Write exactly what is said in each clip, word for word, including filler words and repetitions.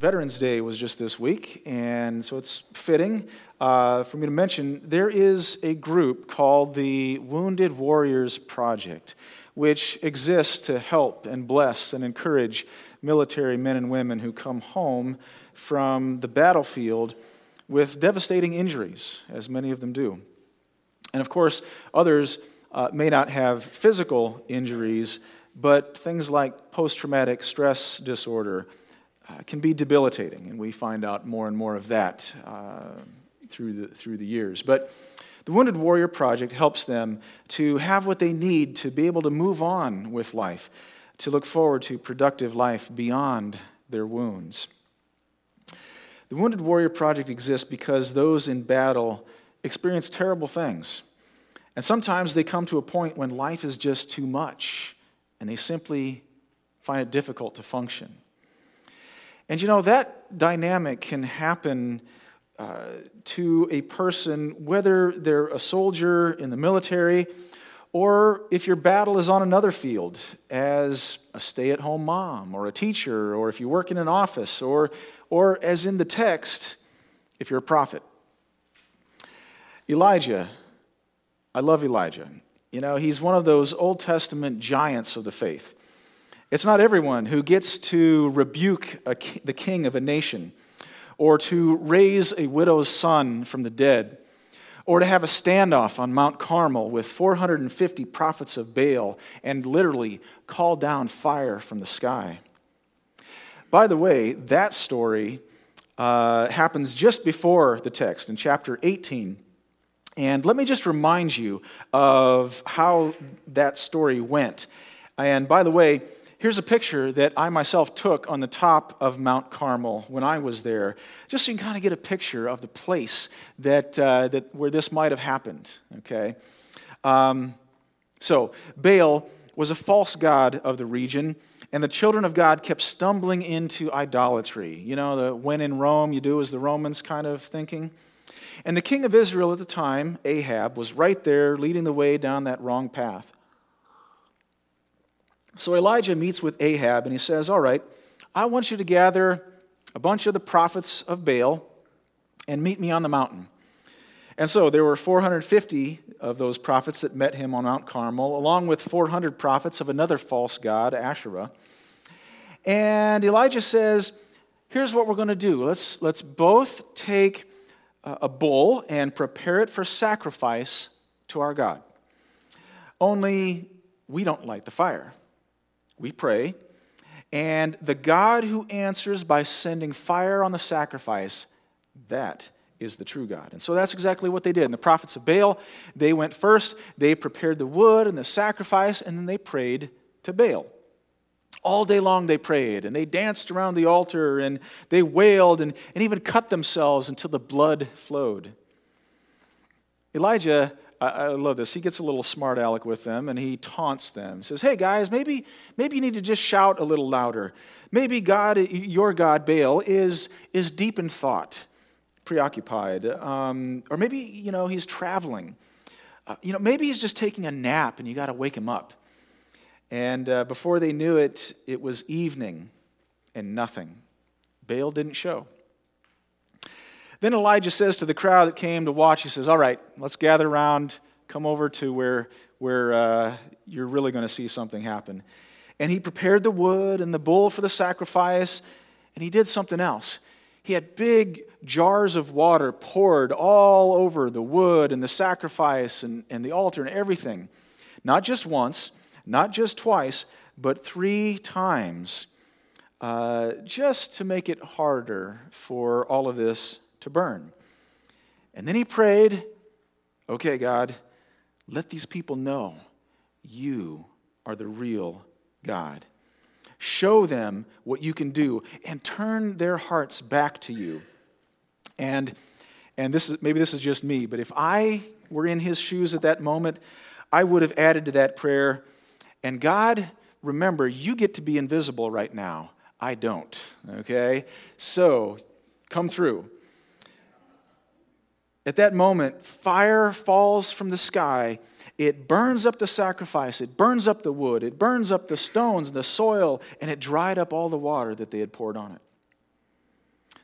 Veterans Day was just this week, and so it's fitting uh, for me to mention there is a group called the Wounded Warriors Project, which exists to help and bless and encourage military men and women who come home from the battlefield with devastating injuries, as many of them do. And of course, others uh, may not have physical injuries, but things like post-traumatic stress disorder uh, can be debilitating, and we find out more and more of that uh, through the through the years. But the Wounded Warrior Project helps them to have what they need to be able to move on with life, to look forward to productive life beyond their wounds. The Wounded Warrior Project exists because those in battle experience terrible things. And sometimes they come to a point when life is just too much, and they simply find it difficult to function. And you know, that dynamic can happen uh, to a person, whether they're a soldier in the military, or if your battle is on another field as a stay-at-home mom, or a teacher, or if you work in an office, or, or as in the text, if you're a prophet. Elijah, I love Elijah. You know, he's one of those Old Testament giants of the faith. It's not everyone who gets to rebuke a, the king of a nation, or to raise a widow's son from the dead, or to have a standoff on Mount Carmel with four hundred fifty prophets of Baal and literally call down fire from the sky. By the way, that story uh, happens just before the text in chapter eighteen. And let me just remind you of how that story went. And by the way, here's a picture that I myself took on the top of Mount Carmel when I was there, just so you can kind of get a picture of the place that uh, that where this might have happened. Okay, um, so Baal was a false god of the region, and the children of God kept stumbling into idolatry. You know, the when in Rome, you do as the Romans kind of thinking. And the king of Israel at the time, Ahab, was right there leading the way down that wrong path. So Elijah meets with Ahab and he says, all right, I want you to gather a bunch of the prophets of Baal and meet me on the mountain. And so there were four hundred fifty of those prophets that met him on Mount Carmel, along with four hundred prophets of another false god, Asherah. And Elijah says, here's what we're going to do. Let's, let's both take a bull and prepare it for sacrifice to our God. Only we don't light the fire. We pray, and the God who answers by sending fire on the sacrifice, that is the true God. And so that's exactly what they did. And the prophets of Baal, they went first, they prepared the wood and the sacrifice, and then they prayed to Baal. All day long they prayed, and they danced around the altar, and they wailed, and, and even cut themselves until the blood flowed. Elijah, I, I love this, he gets a little smart aleck with them, and he taunts them. He says, hey guys, maybe, maybe you need to just shout a little louder. Maybe God, your God, Baal, is, is deep in thought, preoccupied. Um, or maybe, you know, he's traveling. Uh, you know, maybe he's just taking a nap, and you got to wake him up. And uh, before they knew it, it was evening and nothing. Baal didn't show. Then Elijah says to the crowd that came to watch, he says, all right, let's gather around, come over to where, where uh, you're really going to see something happen. And he prepared the wood and the bull for the sacrifice, and he did something else. He had big jars of water poured all over the wood and the sacrifice and, and the altar and everything. Not just once, not just twice, but three times, uh, just to make it harder for all of this to burn. And then he prayed, okay, God, let these people know you are the real God. Show them what you can do and turn their hearts back to you. And and this is maybe this is just me, but if I were in his shoes at that moment, I would have added to that prayer, and God, remember, you get to be invisible right now. I don't, okay? So, come through. At that moment, fire falls from the sky. It burns up the sacrifice. It burns up the wood. It burns up the stones and the soil, and it dried up all the water that they had poured on it.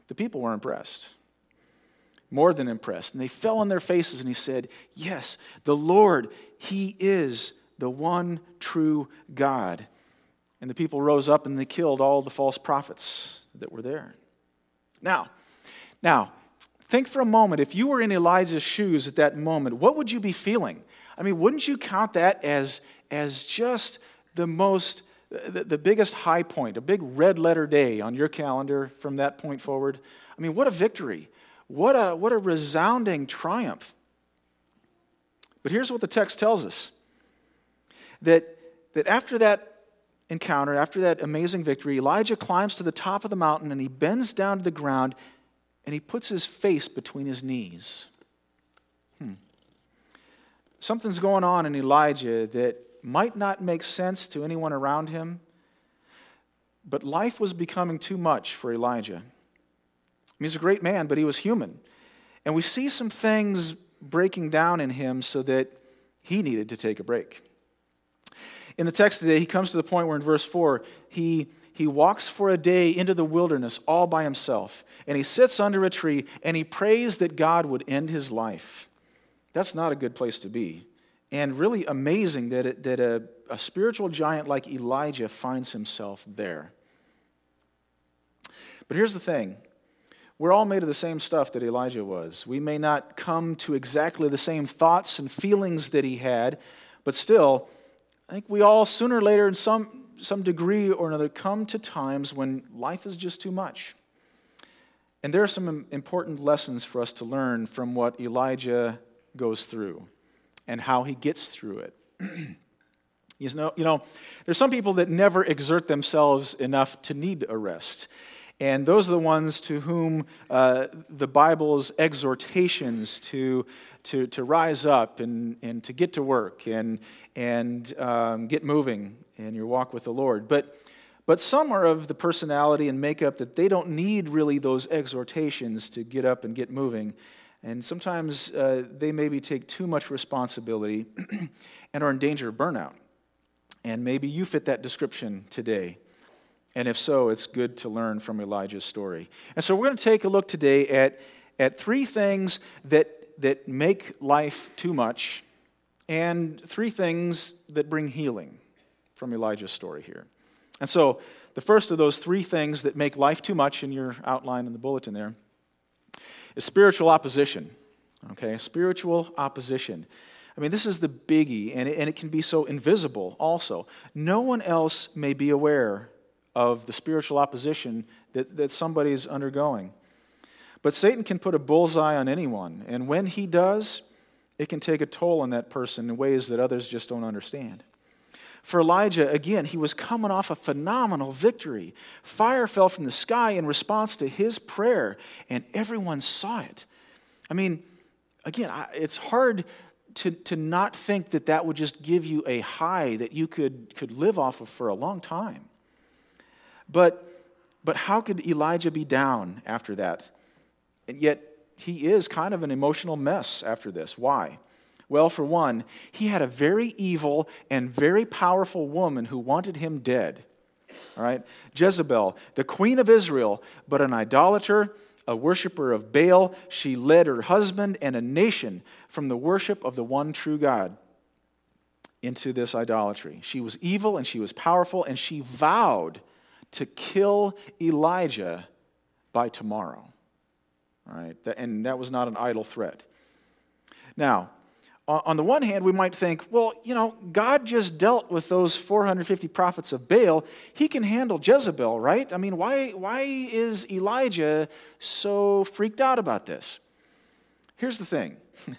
the people were impressed. More than impressed. And they fell on their faces and he said, yes, the Lord, he is the one true God. And the people rose up and they killed all the false prophets that were there. Now, now, think for a moment, if you were in Elijah's shoes at that moment, what would you be feeling? I mean, wouldn't you count that as, as just the most, the, the biggest high point, a big red letter day on your calendar from that point forward? I mean, what a victory. What a, what a resounding triumph. But here's what the text tells us. That, that after that encounter, after that amazing victory, Elijah climbs to the top of the mountain and he bends down to the ground and he puts his face between his knees. Hmm. Something's going on in Elijah that might not make sense to anyone around him, but life was becoming too much for Elijah. He's a great man, but he was human. And we see some things breaking down in him so that he needed to take a break. In the text today, he comes to the point where in verse four, he, he walks for a day into the wilderness all by himself. And he sits under a tree and he prays that God would end his life. That's not a good place to be. And really amazing that, it, that a, a spiritual giant like Elijah finds himself there. But here's the thing. We're all made of the same stuff that Elijah was. We may not come to exactly the same thoughts and feelings that he had, but still, I think we all sooner or later in some, some degree or another come to times when life is just too much. And there are some important lessons for us to learn from what Elijah goes through and how he gets through it. you know, you know, there's some people that never exert themselves enough to need a rest. And those are the ones to whom uh, the Bible's exhortations to, to, to rise up and, and to get to work and, and um, get moving in your walk with the Lord. But, but some are of the personality and makeup that they don't need really those exhortations to get up and get moving. And sometimes uh, they maybe take too much responsibility and are in danger of burnout. And maybe you fit that description today. And if so, it's good to learn from Elijah's story. And so we're going to take a look today at, at three things that, that make life too much and three things that bring healing from Elijah's story here. And so the first of those three things that make life too much in your outline in the bulletin there is spiritual opposition. Okay, spiritual opposition. I mean, this is the biggie, and it, and it can be so invisible also. No one else may be aware of the spiritual opposition that, that somebody's undergoing. But Satan can put a bullseye on anyone, and when he does, it can take a toll on that person in ways that others just don't understand. For Elijah, again, he was coming off a phenomenal victory. Fire fell from the sky in response to his prayer, and everyone saw it. I mean, again, it's hard to, to not think that that would just give you a high that you could, could live off of for a long time. But, but how could Elijah be down after that? And yet, he is kind of an emotional mess after this. Why? Well, for one, he had a very evil and very powerful woman who wanted him dead. All right? Jezebel, the queen of Israel, but an idolater, a worshiper of Baal. She led her husband and a nation from the worship of the one true God into this idolatry. She was evil and she was powerful, and she vowed to kill Elijah by tomorrow. All right? And that was not an idle threat. Now, on the one hand, we might think, well, you know, God just dealt with those four hundred fifty prophets of Baal. He can handle Jezebel, right? I mean, why, why is Elijah so freaked out about this? Here's the thing.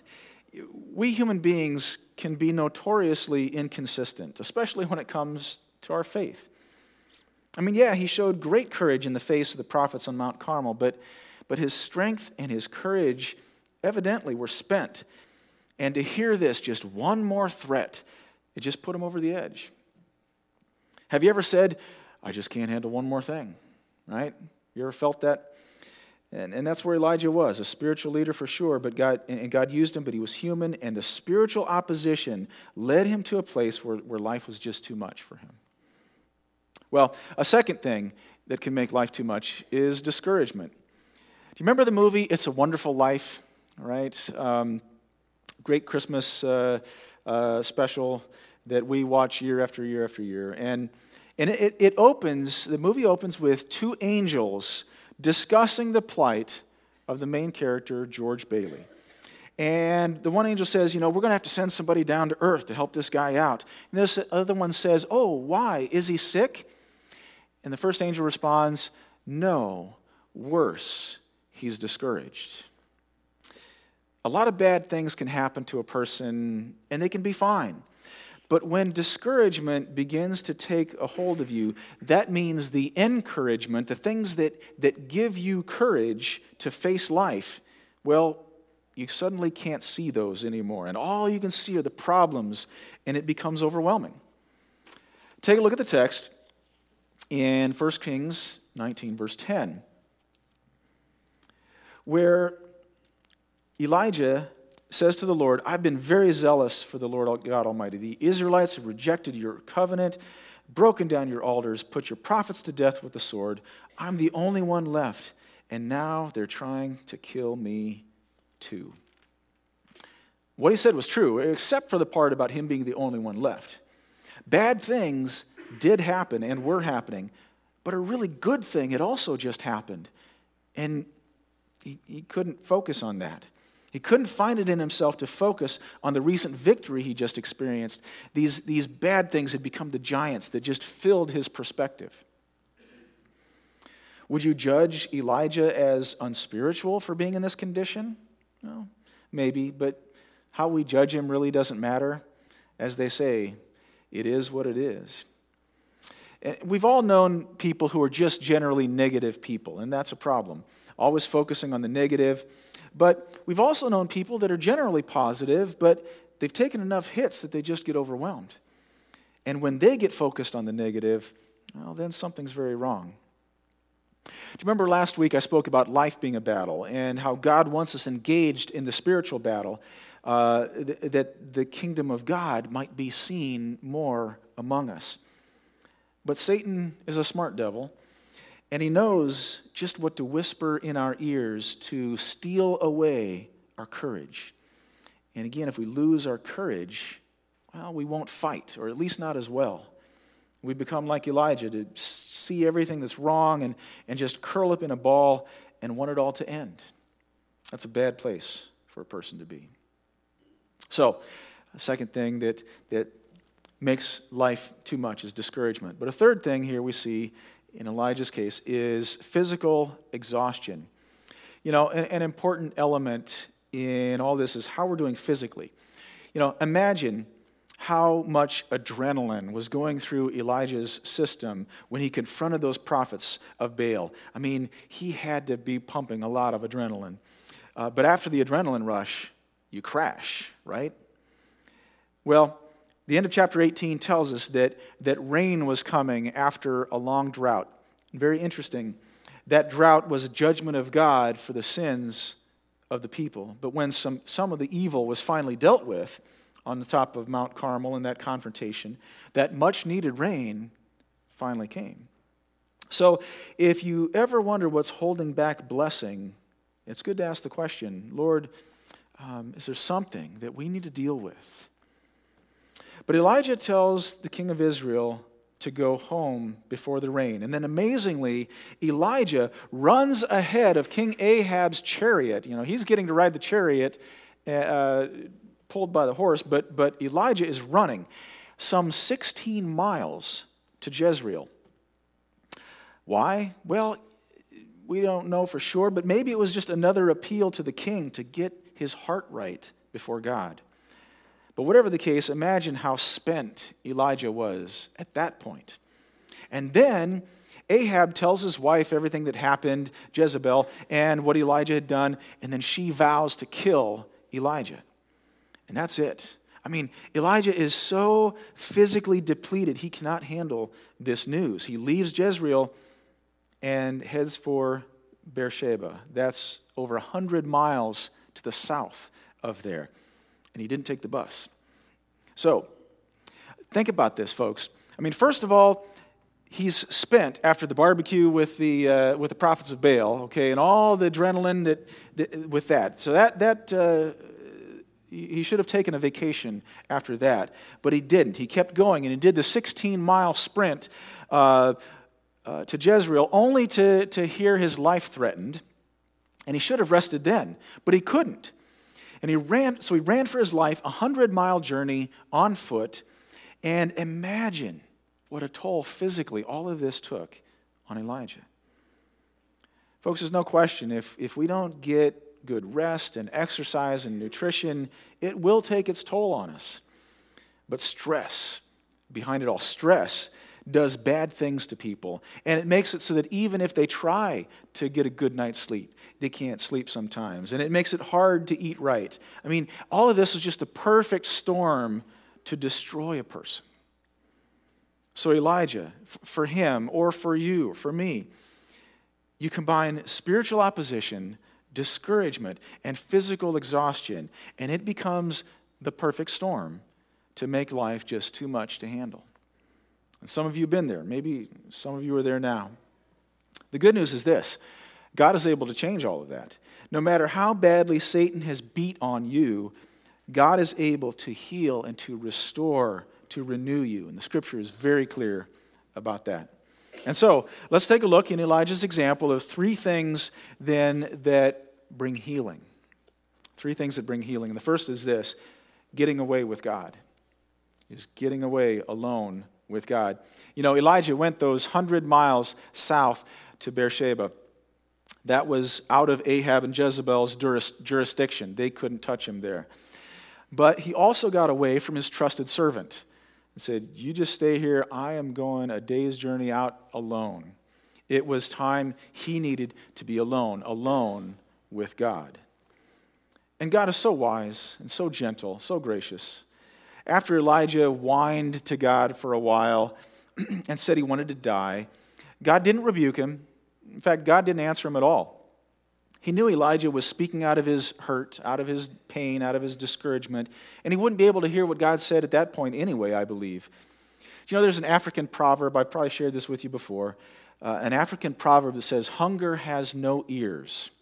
We human beings can be notoriously inconsistent, especially when it comes to our faith. I mean, yeah, he showed great courage in the face of the prophets on Mount Carmel, but, but his strength and his courage evidently were spent. And to hear this, just one more threat, it just put him over the edge. Have you ever said, I just can't handle one more thing, right? You ever felt that? And, and that's where Elijah was, a spiritual leader for sure, but God, and God used him, but he was human, and the spiritual opposition led him to a place where, where life was just too much for him. Well, a second thing that can make life too much is discouragement. you remember the movie It's a Wonderful Life? Right? Um, great Christmas uh, uh, special that we watch year after year after year. And, and it, it opens, the movie opens with two angels discussing the plight of the main character, George Bailey. And the one angel says, you know, we're going to have to send somebody down to earth to help this guy out. And this other one says, oh, why? Is he sick? And the first angel responds, no, worse, he's discouraged. A lot of bad things can happen to a person, and they can be fine. But when discouragement begins to take a hold of you, that means the encouragement, the things that, that give you courage to face life, well, you suddenly can't see those anymore. And all you can see are the problems, and it becomes overwhelming. Take a look at the text in First Kings nineteen, verse ten, where Elijah says to the Lord, I've been very zealous for the Lord God Almighty. The Israelites have rejected your covenant, broken down your altars, put your prophets to death with the sword. I'm the only one left, and now they're trying to kill me too. What he said was true, except for the part about him being the only one left. Bad things did happen and were happening, but a really good thing had also just happened, and he, he couldn't focus on that. He couldn't find it in himself to focus on the recent victory he just experienced. These, these bad things had become the giants that just filled his perspective. Would you judge Elijah as unspiritual for being in this condition? No, maybe, but how we judge him really doesn't matter. As they say, it is what it is. And we've all known people who are just generally negative people, and that's a problem. Always focusing on the negative. But we've also known people that are generally positive, but they've taken enough hits that they just get overwhelmed. And when they get focused on the negative, well, then something's very wrong. Do you remember last week I spoke about life being a battle and how God wants us engaged in the spiritual battle, uh, th- that the kingdom of God might be seen more among us. But Satan is a smart devil, and he knows just what to whisper in our ears to steal away our courage. And again, if we lose our courage, well, we won't fight, or at least not as well. We become like Elijah to see everything that's wrong and, and just curl up in a ball and want it all to end. That's a bad place for a person to be. So, the second thing that, that makes life too much is discouragement. But a third thing here we see in Elijah's case is physical exhaustion. You know, an, an important element in all this is how we're doing physically. You know, imagine how much adrenaline was going through Elijah's system when he confronted those prophets of Baal. I mean, he had to be pumping a lot of adrenaline. Uh, but after the adrenaline rush, you crash, right? Well, the end of chapter eighteen tells us that, that rain was coming after a long drought. Very interesting. That drought was a judgment of God for the sins of the people. But when some, some of the evil was finally dealt with on the top of Mount Carmel in that confrontation, that much-needed rain finally came. So if you ever wonder what's holding back blessing, it's good to ask the question, Lord, um, is there something that we need to deal with? But Elijah tells the king of Israel to go home before the rain. And then amazingly, Elijah runs ahead of King Ahab's chariot. You know, he's getting to ride the chariot uh, pulled by the horse, but, but Elijah is running some sixteen miles to Jezreel. Why? Well, we don't know for sure, but maybe it was just another appeal to the king to get his heart right before God. But whatever the case, imagine how spent Elijah was at that point. And then Ahab tells his wife everything that happened, Jezebel, and what Elijah had done, and then she vows to kill Elijah. And that's it. I mean, Elijah is so physically depleted, he cannot handle this news. He leaves Jezreel and heads for Beersheba. That's over one hundred miles to the south of there. And he didn't take the bus. So, think about this, folks. I mean, first of all, he's spent after the barbecue with the uh, with the prophets of Baal, okay, and all the adrenaline that, that with that. So that that uh, he should have taken a vacation after that, but he didn't. He kept going, and he did the sixteen-mile sprint uh, uh, to Jezreel, only to to hear his life threatened. And he should have rested then, but he couldn't. And he ran. So he ran for his life, a hundred-mile journey on foot, and imagine what a toll physically all of this took on Elijah. Folks, there's no question, if, if we don't get good rest and exercise and nutrition, it will take its toll on us. But stress, behind it all, stress does bad things to people. And it makes it so that even if they try to get a good night's sleep, they can't sleep sometimes. And it makes it hard to eat right. I mean, all of this is just a perfect storm to destroy a person. So Elijah, for him, or for you, or for me, you combine spiritual opposition, discouragement, and physical exhaustion, and it becomes the perfect storm to make life just too much to handle. And some of you have been there. Maybe some of you are there now. The good news is this: God is able to change all of that. No matter how badly Satan has beat on you, God is able to heal and to restore, to renew you. And the scripture is very clear about that. And so let's take a look in Elijah's example of three things then that bring healing. Three things that bring healing. And the first is this: getting away with God. Is getting away alone with God. You know, Elijah went those hundred miles south to Beersheba. That was out of Ahab and Jezebel's jurisdiction. They couldn't touch him there. But he also got away from his trusted servant and said, you just stay here. I am going a day's journey out alone. It was time he needed to be alone, alone with God. And God is so wise and so gentle, so gracious. After Elijah whined to God for a while and said he wanted to die, God didn't rebuke him. In fact, God didn't answer him at all. He knew Elijah was speaking out of his hurt, out of his pain, out of his discouragement, and he wouldn't be able to hear what God said at that point anyway, I believe. You know, there's an African proverb, I've probably shared this with you before, uh, an African proverb that says, hunger has no ears,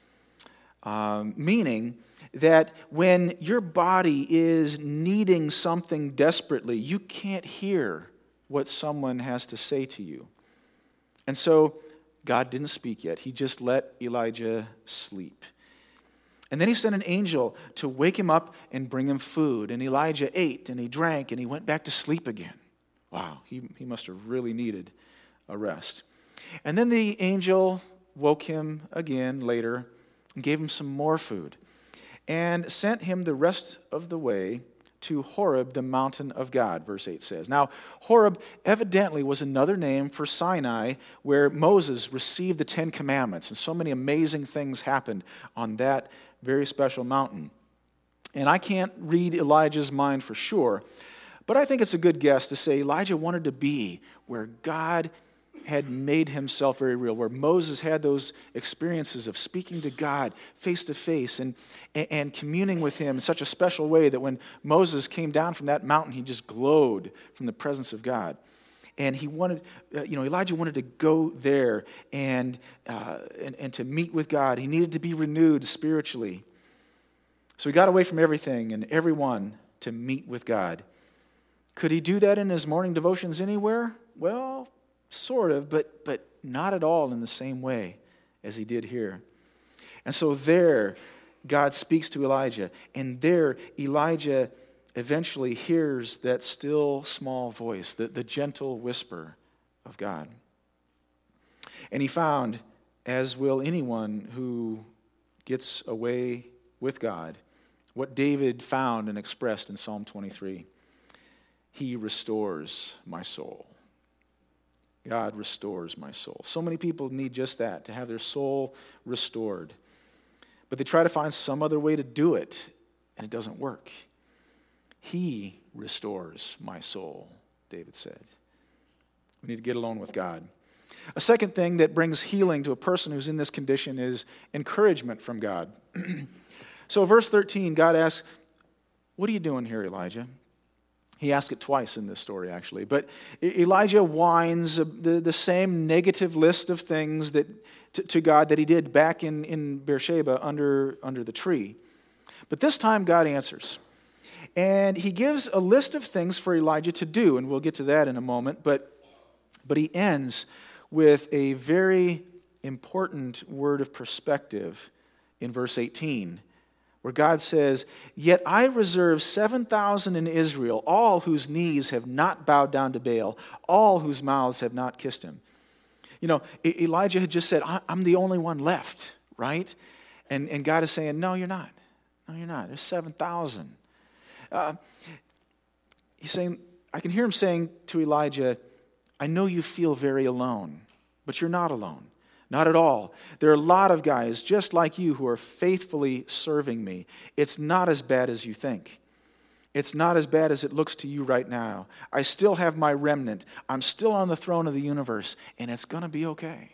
um, meaning that when your body is needing something desperately, you can't hear what someone has to say to you. And so God didn't speak yet. He just let Elijah sleep. And then he sent an angel to wake him up and bring him food. And Elijah ate and he drank and he went back to sleep again. Wow, he, he must have really needed a rest. And then the angel woke him again later and gave him some more food and sent him the rest of the way to Horeb, the mountain of God, verse eight says. Now, Horeb evidently was another name for Sinai, where Moses received the Ten Commandments, and so many amazing things happened on that very special mountain. And I can't read Elijah's mind for sure, but I think it's a good guess to say Elijah wanted to be where God had made himself very real, where Moses had those experiences of speaking to God face to face and, and communing with him in such a special way that when Moses came down from that mountain, he just glowed from the presence of God. And he wanted, uh, you know, Elijah wanted to go there and, uh, and, and to meet with God. He needed to be renewed spiritually. So he got away from everything and everyone to meet with God. Could he do that in his morning devotions anywhere? Well, sort of, but but not at all in the same way as he did here. And so there, God speaks to Elijah, and there Elijah eventually hears that still small voice, the, the gentle whisper of God. And he found, as will anyone who gets away with God, what David found and expressed in Psalm twenty-three. He restores my soul. God restores my soul. So many people need just that, to have their soul restored. But they try to find some other way to do it, and it doesn't work. He restores my soul, David said. We need to get alone with God. A second thing that brings healing to a person who's in this condition is encouragement from God. So verse thirteen, God asks, what are you doing here, Elijah? He asked it twice in this story, actually. But Elijah whines the, the same negative list of things that to, to God that he did back in, in Beersheba under, under the tree. But this time, God answers. And he gives a list of things for Elijah to do, and we'll get to that in a moment. But, but he ends with a very important word of perspective in verse eighteen, where God says, "Yet I reserve seven thousand in Israel, all whose knees have not bowed down to Baal, all whose mouths have not kissed him." You know, Elijah had just said, I'm the only one left, right? And, and God is saying, no, you're not. No, you're not. There's seven thousand. Uh, he's saying, I can hear him saying to Elijah, I know you feel very alone, but you're not alone. Not at all. There are a lot of guys just like you who are faithfully serving me. It's not as bad as you think. It's not as bad as it looks to you right now. I still have my remnant. I'm still on the throne of the universe, and it's going to be okay.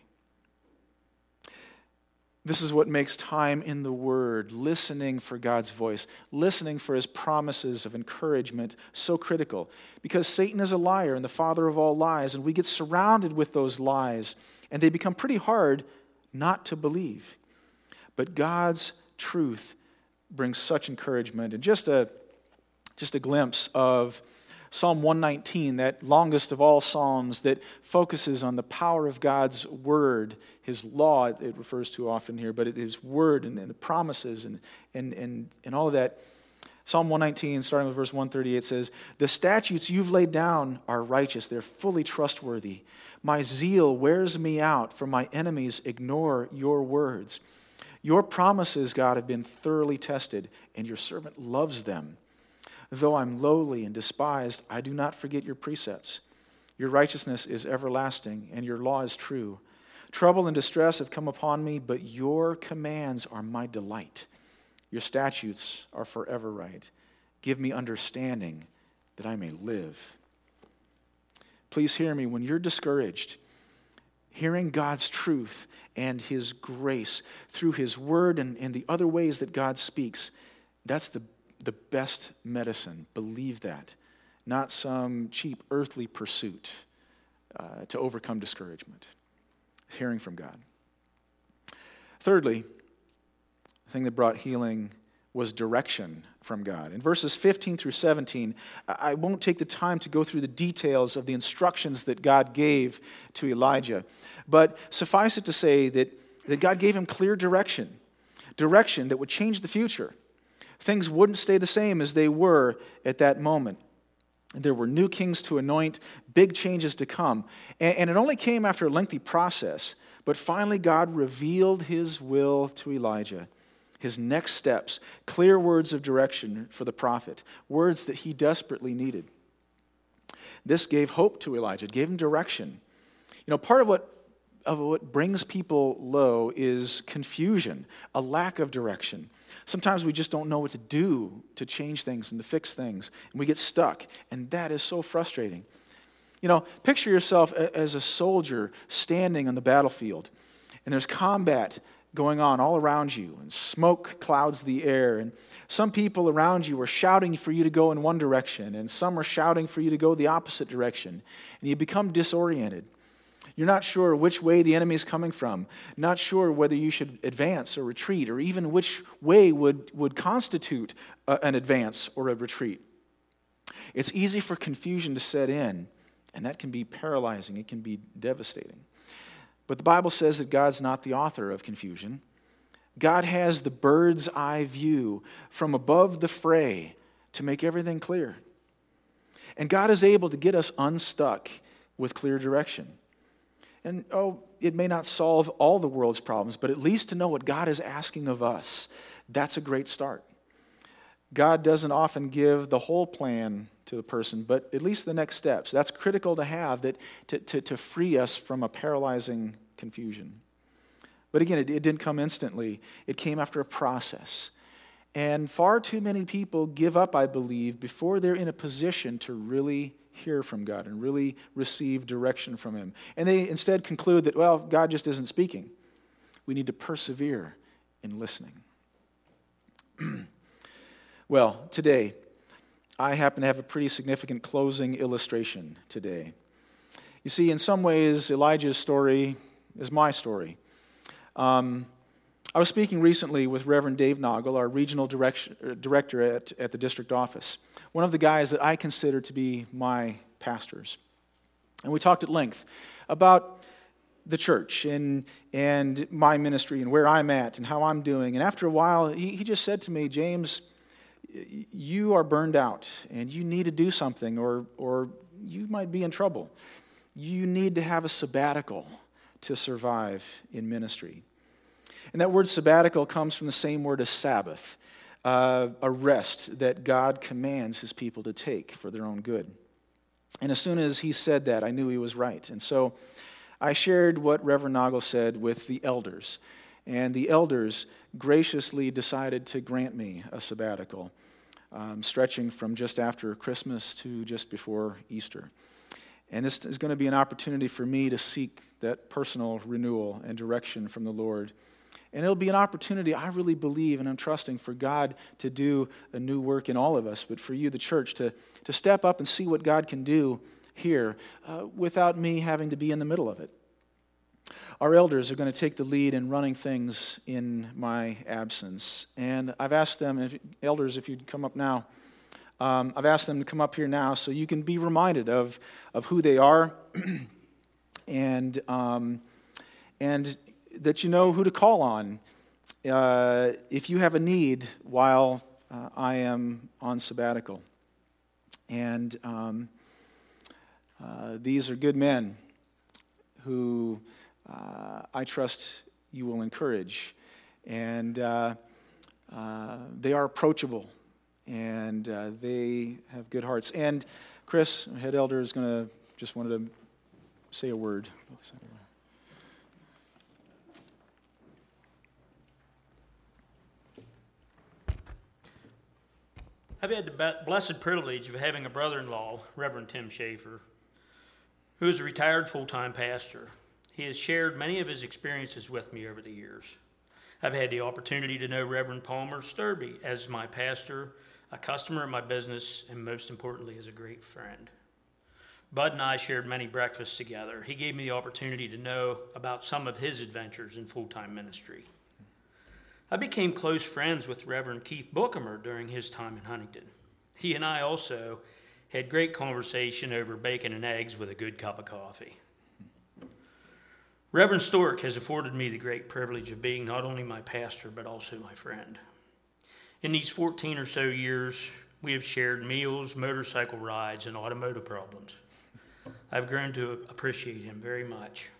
This is what makes time in the Word, listening for God's voice, listening for His promises of encouragement, so critical. Because Satan is a liar and the father of all lies, and we get surrounded with those lies, and they become pretty hard not to believe. But God's truth brings such encouragement. And just a, just a glimpse of Psalm one nineteen, that longest of all psalms that focuses on the power of God's word, his law, it refers to often here, but it is word and, and the promises and, and, and, and all of that. Psalm one nineteen, starting with verse one thirty-eight, says, "The statutes you've laid down are righteous. They're fully trustworthy. My zeal wears me out, for my enemies ignore your words. Your promises, God, have been thoroughly tested, and your servant loves them. Though I'm lowly and despised, I do not forget your precepts. Your righteousness is everlasting, and your law is true. Trouble and distress have come upon me, but your commands are my delight. Your statutes are forever right. Give me understanding that I may live." Please hear me. When you're discouraged, hearing God's truth and His grace through His word and, and the other ways that God speaks, that's the the best medicine. Believe that. Not some cheap earthly pursuit uh, to overcome discouragement. Hearing from God. Thirdly, the thing that brought healing was direction from God. In verses fifteen through seventeen, I won't take the time to go through the details of the instructions that God gave to Elijah, but suffice it to say that, that God gave him clear direction, direction that would change the future. Things wouldn't stay the same as they were at that moment. There were new kings to anoint, big changes to come. And it only came after a lengthy process. But finally, God revealed His will to Elijah, his next steps, clear words of direction for the prophet, words that he desperately needed. This gave hope to Elijah. It gave him direction. You know, part of what of what brings people low is confusion, a lack of direction. Sometimes we just don't know what to do to change things and to fix things, and we get stuck, and that is so frustrating. You know, picture yourself as a soldier standing on the battlefield, and there's combat going on all around you, and smoke clouds the air, and some people around you are shouting for you to go in one direction, and some are shouting for you to go the opposite direction, and you become disoriented. You're not sure which way the enemy is coming from, not sure whether you should advance or retreat, or even which way would, would constitute a, an advance or a retreat. It's easy for confusion to set in, and that can be paralyzing. It can be devastating. But the Bible says that God's not the author of confusion. God has the bird's eye view from above the fray to make everything clear. And God is able to get us unstuck with clear direction. And, oh, it may not solve all the world's problems, but at least to know what God is asking of us, that's a great start. God doesn't often give the whole plan to the person, but at least the next steps. That's critical to have that to, to, to free us from a paralyzing confusion. But again, it, it didn't come instantly. It came after a process. And far too many people give up, I believe, before they're in a position to really hear from God and really receive direction from Him. And they instead conclude that, well, God just isn't speaking. We need to persevere in listening. Well, today, I happen to have a pretty significant closing illustration today. You see, in some ways, Elijah's story is my story. Um, I was speaking recently with Reverend Dave Noggle, our regional direction, director at, at the district office, one of the guys that I consider to be my pastors. And we talked at length about the church and, and my ministry and where I'm at and how I'm doing. And after a while, he, he just said to me, James, you are burned out and you need to do something, or, or you might be in trouble. You need to have a sabbatical to survive in ministry. And that word sabbatical comes from the same word as Sabbath, uh, a rest that God commands his people to take for their own good. And as soon as he said that, I knew he was right. And so I shared what Reverend Noggle said with the elders. And the elders graciously decided to grant me a sabbatical, um, stretching from just after Christmas to just before Easter. And this is going to be an opportunity for me to seek that personal renewal and direction from the Lord. And it'll be an opportunity, I really believe, and I'm trusting for God to do a new work in all of us, but for you, the church, to, to step up and see what God can do here uh, without me having to be in the middle of it. Our elders are going to take the lead in running things in my absence. And I've asked them, if, elders, if you'd come up now, um, I've asked them to come up here now so you can be reminded of, of who they are and um, and that you know who to call on uh, if you have a need while uh, I am on sabbatical. And um, uh, these are good men who uh, I trust you will encourage. And uh, uh, they are approachable, and uh, they have good hearts. And Chris, head elder, is going to just wanted to say a word. I've had the blessed privilege of having a brother-in-law, Reverend Tim Schaefer, who is a retired full-time pastor. He has shared many of his experiences with me over the years. I've had the opportunity to know Reverend Palmer Sturby as my pastor, a customer in my business, and most importantly, as a great friend. Bud and I shared many breakfasts together. He gave me the opportunity to know about some of his adventures in full-time ministry. I became close friends with Reverend Keith Bookamer during his time in Huntington. He and I also had great conversation over bacon and eggs with a good cup of coffee. Reverend Stork has afforded me the great privilege of being not only my pastor, but also my friend. In these fourteen or so years, we have shared meals, motorcycle rides, and automotive problems. I've grown to appreciate him very much.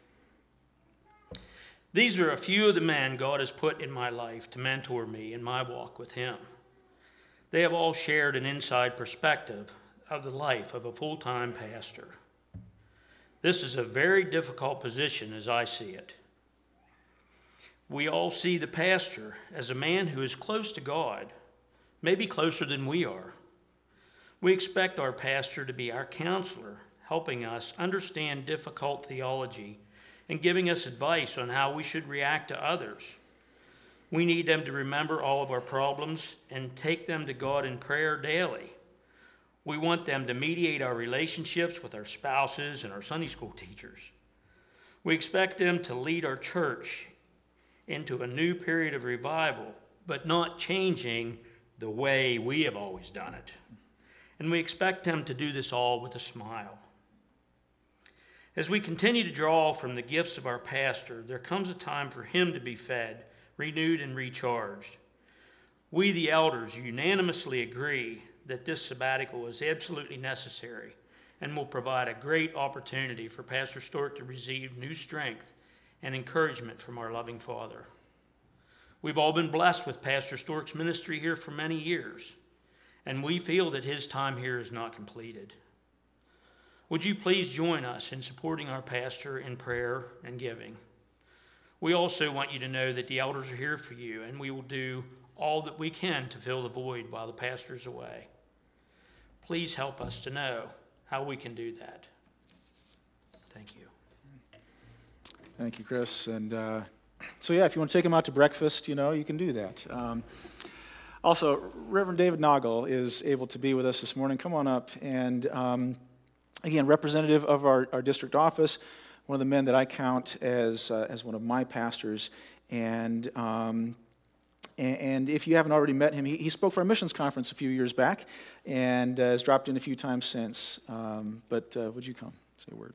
These are a few of the men God has put in my life to mentor me in my walk with him. They have all shared an inside perspective of the life of a full-time pastor. This is a very difficult position as I see it. We all see the pastor as a man who is close to God, maybe closer than we are. We expect our pastor to be our counselor, helping us understand difficult theology and giving us advice on how we should react to others. We need them to remember all of our problems and take them to God in prayer daily. We want them to mediate our relationships with our spouses and our Sunday school teachers. We expect them to lead our church into a new period of revival, but not changing the way we have always done it. And we expect them to do this all with a smile. As we continue to draw from the gifts of our pastor, there comes a time for him to be fed, renewed, and recharged. We, the elders, unanimously agree that this sabbatical is absolutely necessary and will provide a great opportunity for Pastor Stork to receive new strength and encouragement from our loving Father. We've all been blessed with Pastor Stork's ministry here for many years, and we feel that his time here is not completed. Would you please join us in supporting our pastor in prayer and giving? We also want you to know that the elders are here for you, and we will do all that we can to fill the void while the pastor is away. Please help us to know how we can do that. Thank you. Thank you, Chris. And uh, so, yeah, if you want to take him out to breakfast, you know, you can do that. Um, Also, Reverend David Noggle is able to be with us this morning. Come on up. And um, again, representative of our, our district office, one of the men that I count as uh, as one of my pastors. And um, and, and if you haven't already met him, he, he spoke for a missions conference a few years back and uh, has dropped in a few times since. Um, but uh, would you come say a word?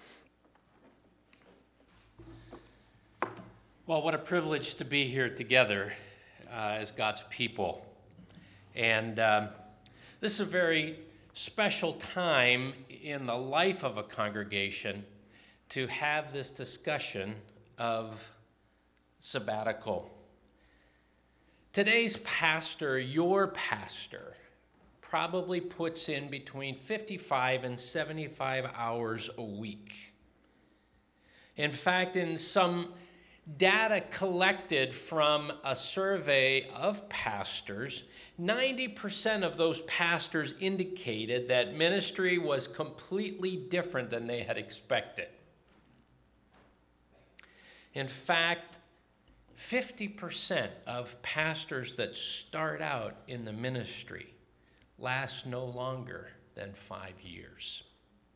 Well, what a privilege to be here together uh, as God's people. And um, this is a very special time in the life of a congregation to have this discussion of sabbatical. Today's pastor, your pastor, probably puts in between fifty-five and seventy-five hours a week. In fact, in some data collected from a survey of pastors, ninety percent of those pastors indicated that ministry was completely different than they had expected. In fact, fifty percent of pastors that start out in the ministry last no longer than five years.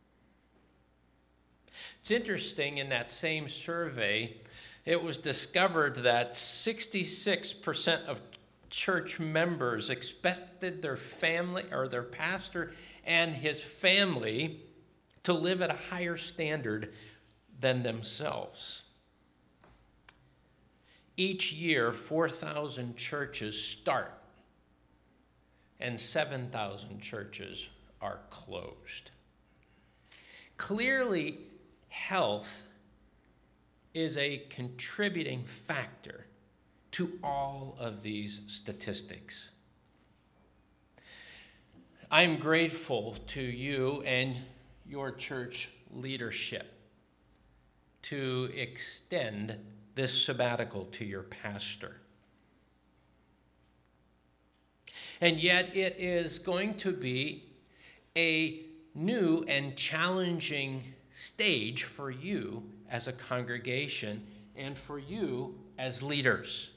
It's interesting, in that same survey, it was discovered that sixty-six percent of church members expected their family or their pastor and his family to live at a higher standard than themselves. Each year, four thousand churches start and seven thousand churches are closed. Clearly, health is a contributing factor to all of these statistics. I'm grateful to you and your church leadership to extend this sabbatical to your pastor. And yet it is going to be a new and challenging stage for you as a congregation and for you as leaders.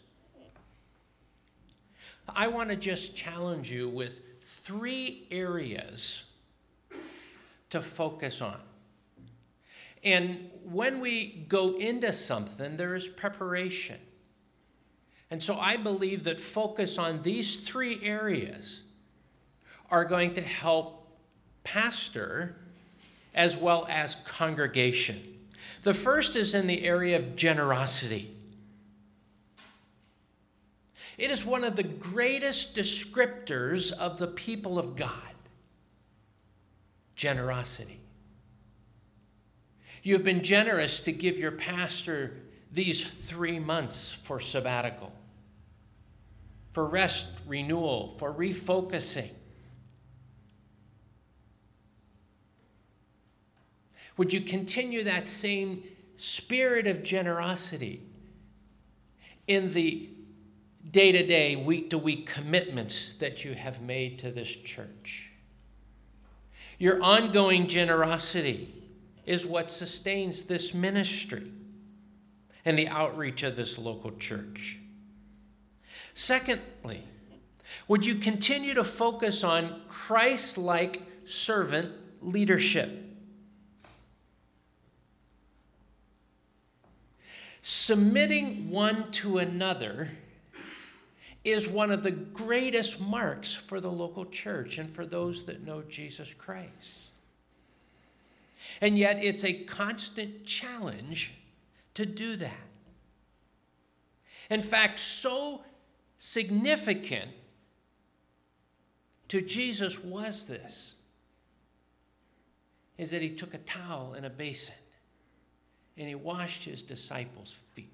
I want to just challenge you with three areas to focus on. And when we go into something, there is preparation. And so I believe that focus on these three areas are going to help pastor as well as congregation. The first is in the area of generosity. It is one of the greatest descriptors of the people of God. Generosity. You have been generous to give your pastor these three months for sabbatical, for rest, renewal, for refocusing. Would you continue that same spirit of generosity in the day-to-day, week-to-week commitments that you have made to this church? Your ongoing generosity is what sustains this ministry and the outreach of this local church. Secondly, would you continue to focus on Christ-like servant leadership? Submitting one to another is one of the greatest marks for the local church and for those that know Jesus Christ. And yet it's a constant challenge to do that. In fact, so significant to Jesus was this, is that he took a towel and a basin and he washed his disciples' feet.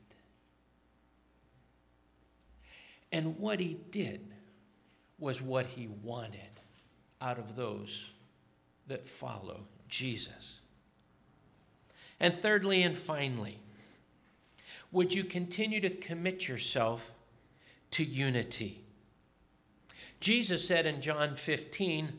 And what he did was what he wanted out of those that follow Jesus. And thirdly and finally, would you continue to commit yourself to unity? Jesus said in John fifteen,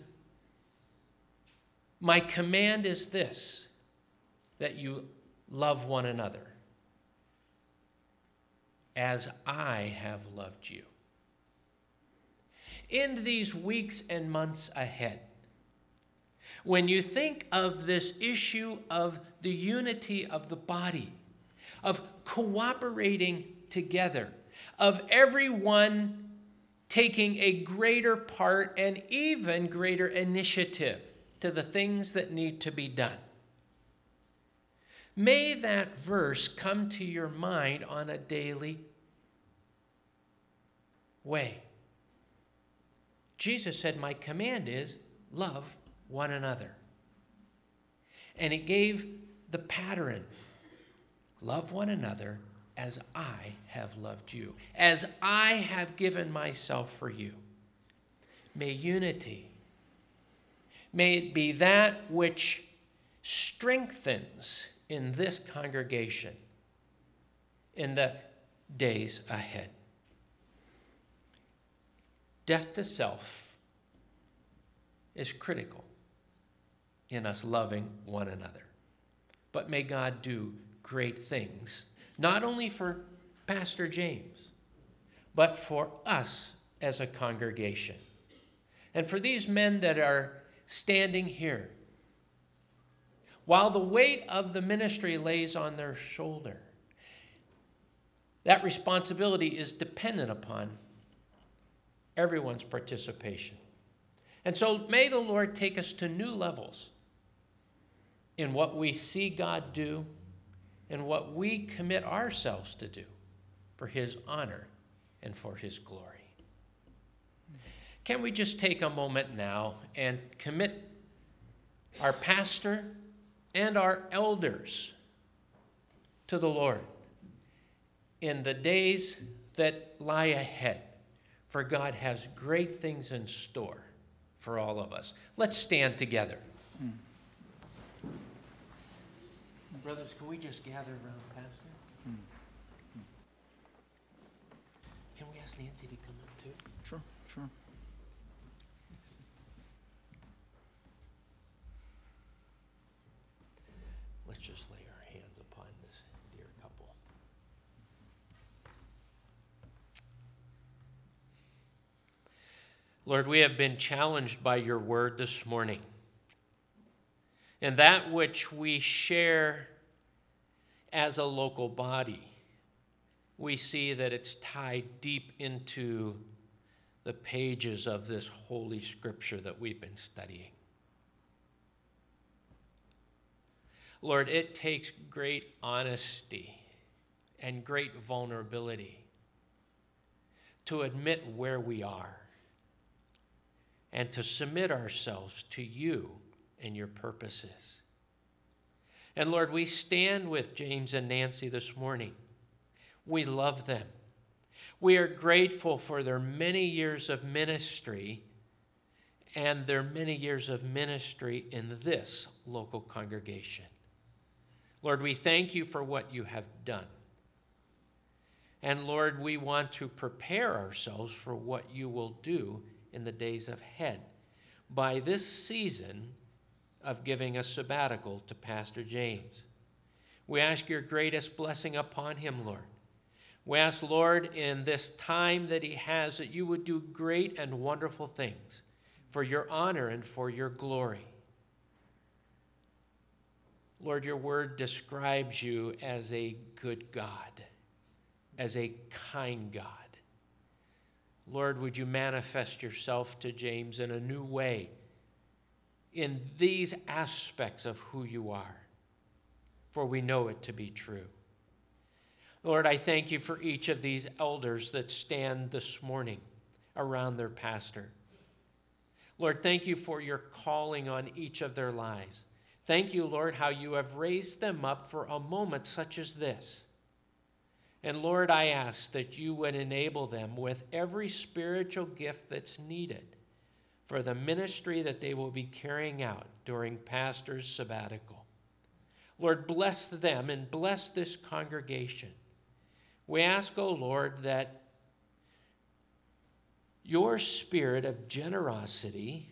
"My command is this, that you love one another as I have loved you." in these weeks and months ahead, when you think of this issue of the unity of the body, of cooperating together, of everyone taking a greater part and even greater initiative to the things that need to be done, may that verse come to your mind on a daily way. Jesus said, my command is love one another. And he gave the pattern, love one another as I have loved you, as I have given myself for you. May unity, may it be that which strengthens in this congregation in the days ahead. Death to self is critical in us loving one another. But may God do great things, not only for Pastor James, but for us as a congregation. And for these men that are standing here, while the weight of the ministry lays on their shoulder, that responsibility is dependent upon everyone's participation. And so may the Lord take us to new levels in what we see God do and what we commit ourselves to do for his honor and for his glory. Can we just take a moment now and commit our pastor and our elders to the Lord in the days that lie ahead? For God has great things in store for all of us. Let's stand together. Hmm. Brothers, can we just gather around Pastor? Hmm. Hmm. Can we ask Nancy to come up too? Sure, sure. Let's just lay our hands upon this dear couple. Lord, we have been challenged by your word this morning. And that which we share as a local body, we see that it's tied deep into the pages of this holy scripture that we've been studying. Lord, it takes great honesty and great vulnerability to admit where we are and to submit ourselves to you and your purposes. And Lord, we stand with James and Nancy this morning. We love them. We are grateful for their many years of ministry and their many years of ministry in this local congregation. Lord, we thank you for what you have done. And Lord, we want to prepare ourselves for what you will do in the days ahead by this season of giving a sabbatical to Pastor James. We ask your greatest blessing upon him, Lord. We ask, Lord, in this time that he has, that you would do great and wonderful things for your honor and for your glory. Lord, your word describes you as a good God, as a kind God. Lord, would you manifest yourself to James in a new way in these aspects of who you are, for we know it to be true. Lord, I thank you for each of these elders that stand this morning around their pastor. Lord, thank you for your calling on each of their lives. Thank you, Lord, how you have raised them up for a moment such as this. And Lord, I ask that you would enable them with every spiritual gift that's needed for the ministry that they will be carrying out during Pastor's sabbatical. Lord, bless them and bless this congregation. We ask, O Lord, that your spirit of generosity,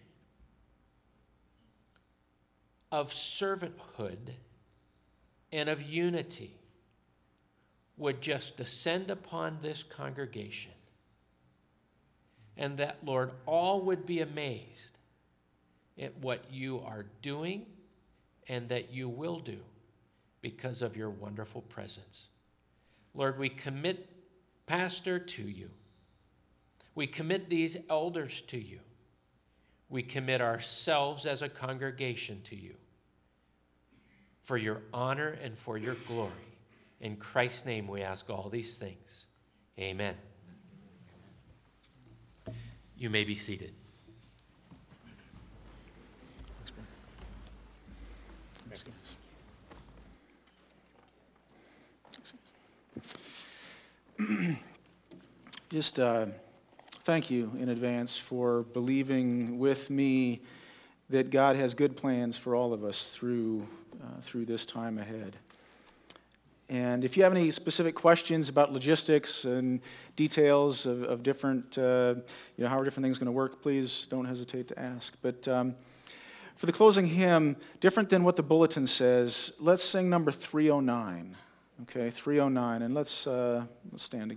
of servanthood, and of unity would just descend upon this congregation. and that, Lord, all would be amazed at what you are doing and that you will do because of your wonderful presence. Lord, we commit Pastor to you. We commit these elders to you. We commit ourselves as a congregation to you for your honor and for your glory. In Christ's name we ask all these things. Amen. You may be seated. Just uh, thank you in advance for believing with me that God has good plans for all of us through uh, through this time ahead. And if you have any specific questions about logistics and details of, of different, uh, you know, how are different things going to work, please don't hesitate to ask. But um, for the closing hymn, different than what the bulletin says, let's sing number three oh nine. Okay, three oh nine, and let's uh, let's stand together.